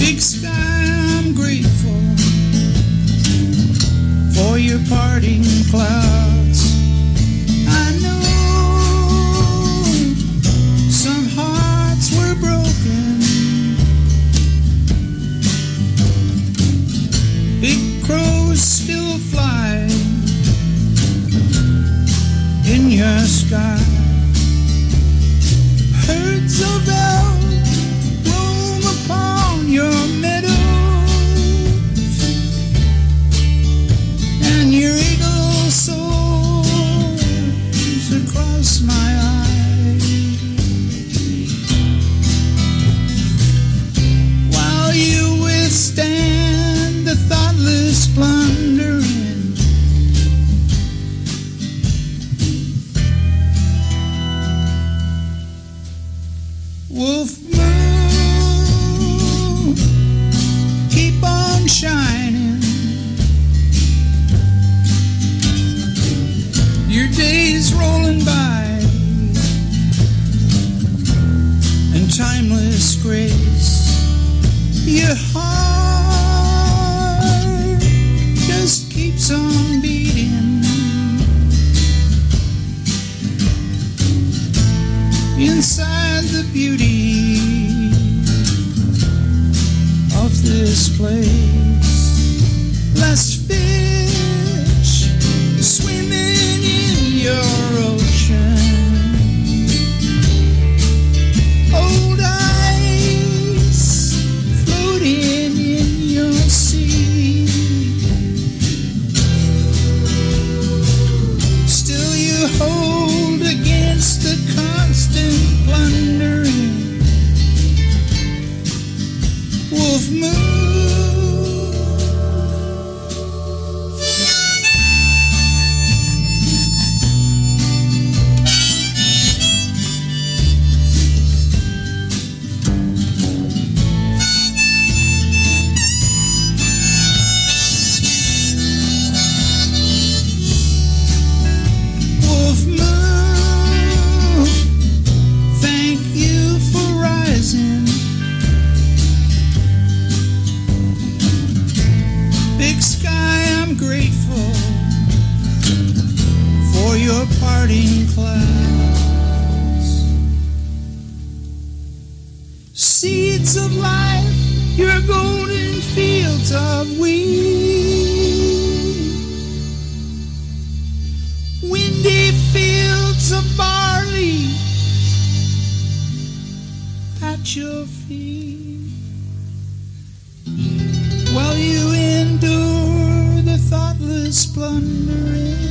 Big sky, I'm grateful for your parting clouds. I know some hearts were broken. Big crows still fly in your sky. Herds of elk roam upon your meadows, and your eagle soars across my eyes. While you withstand the thoughtless plundering, wolf moon, keep on shining. Your days rolling by in timeless grace. Your heart just keeps on beating inside the beauty of this place. Last fish swimming in your ocean, old ice floating in your sea. Still you hold against the constant plundering. Wolf moon, wolf moon, thank you for rising. Big sky, I'm grateful for your parting clouds. Seeds of life, your golden fields of wheat, windy fields of barley at your feet. While you endure the thoughtless plundering,